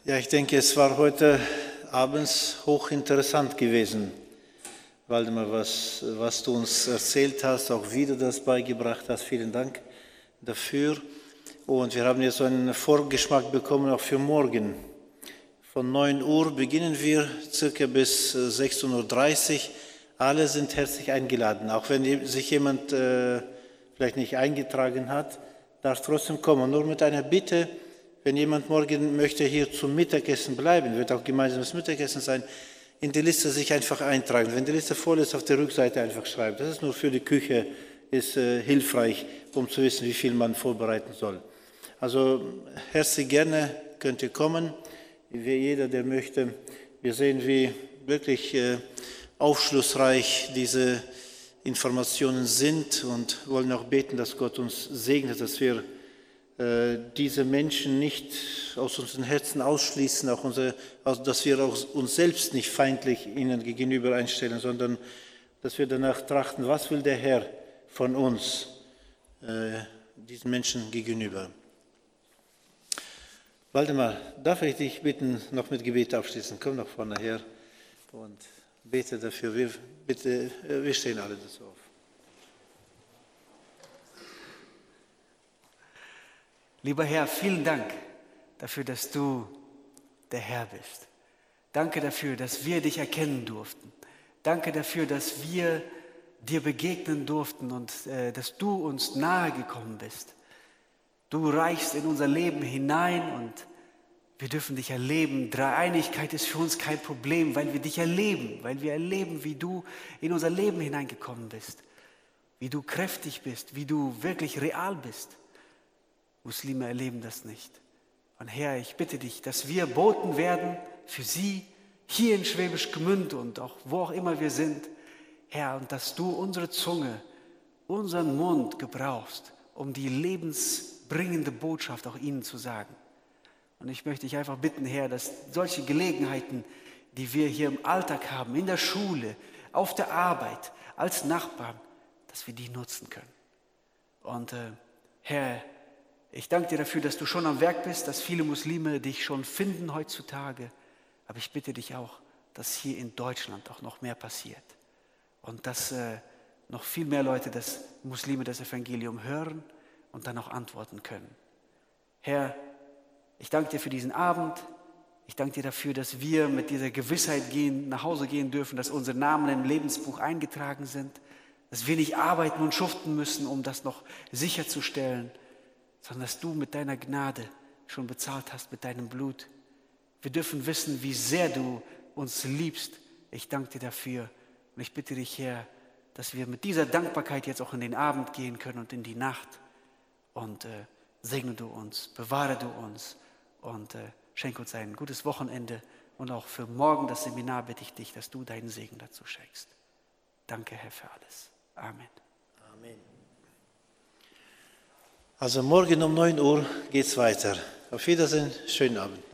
Ja, ich denke, es war heute abends hochinteressant gewesen, Waldemar, was du uns erzählt hast, auch wie du das beigebracht hast. Vielen Dank dafür. Und wir haben jetzt so einen Vorgeschmack bekommen, auch für morgen. Von 9 Uhr beginnen wir, circa bis 16:30 Uhr. Alle sind herzlich eingeladen. Auch wenn sich jemand vielleicht nicht eingetragen hat, darf trotzdem kommen. Nur mit einer Bitte: Wenn jemand morgen möchte hier zum Mittagessen bleiben, wird auch gemeinsames Mittagessen sein, in die Liste sich einfach eintragen. Wenn die Liste voll ist, auf der Rückseite einfach schreiben. Das ist nur für die Küche, ist hilfreich, um zu wissen, wie viel man vorbereiten soll. Also herzlich gerne könnt ihr kommen, jeder, der möchte. Wir sehen, wie wirklich aufschlussreich diese Informationen sind und wollen auch beten, dass Gott uns segnet, dass wir diese Menschen nicht aus unseren Herzen ausschließen, dass wir auch uns selbst nicht feindlich ihnen gegenüber einstellen, sondern dass wir danach trachten, was will der Herr von uns, diesen Menschen gegenüber. Waldemar, darf ich dich bitten, noch mit Gebet abschließen? Komm noch vorne her und bete dafür. Wir stehen alle dazu auf. Lieber Herr, vielen Dank dafür, dass du der Herr bist. Danke dafür, dass wir dich erkennen durften. Danke dafür, dass wir dir begegnen durften und dass du uns nahe gekommen bist. Du reichst in unser Leben hinein und wir dürfen dich erleben. Dreieinigkeit ist für uns kein Problem, weil wir dich erleben, weil wir erleben, wie du in unser Leben hineingekommen bist, wie du kräftig bist, wie du wirklich real bist. Muslime erleben das nicht. Und Herr, ich bitte dich, dass wir Boten werden für sie hier in Schwäbisch Gmünd und auch wo auch immer wir sind, Herr, und dass du unsere Zunge, unseren Mund gebrauchst, um die lebensbringende Botschaft auch ihnen zu sagen. Und ich möchte dich einfach bitten, Herr, dass solche Gelegenheiten, die wir hier im Alltag haben, in der Schule, auf der Arbeit, als Nachbarn, dass wir die nutzen können. Und Herr, ich danke dir dafür, dass du schon am Werk bist, dass viele Muslime dich schon finden heutzutage. Aber ich bitte dich auch, dass hier in Deutschland auch noch mehr passiert. Und dass noch viel mehr Leute, Muslime, das Evangelium hören und dann auch antworten können. Herr, ich danke dir für diesen Abend. Ich danke dir dafür, dass wir mit dieser Gewissheit nach Hause gehen dürfen, dass unsere Namen im Lebensbuch eingetragen sind. Dass wir nicht arbeiten und schuften müssen, um das noch sicherzustellen, sondern dass du mit deiner Gnade schon bezahlt hast, mit deinem Blut. Wir dürfen wissen, wie sehr du uns liebst. Ich danke dir dafür und ich bitte dich, Herr, dass wir mit dieser Dankbarkeit jetzt auch in den Abend gehen können und in die Nacht. Und segne du uns, bewahre du uns und schenke uns ein gutes Wochenende. Und auch für morgen das Seminar bitte ich dich, dass du deinen Segen dazu schenkst. Danke, Herr, für alles. Amen. Amen. Also morgen um 9 Uhr geht es weiter. Auf Wiedersehen, schönen Abend.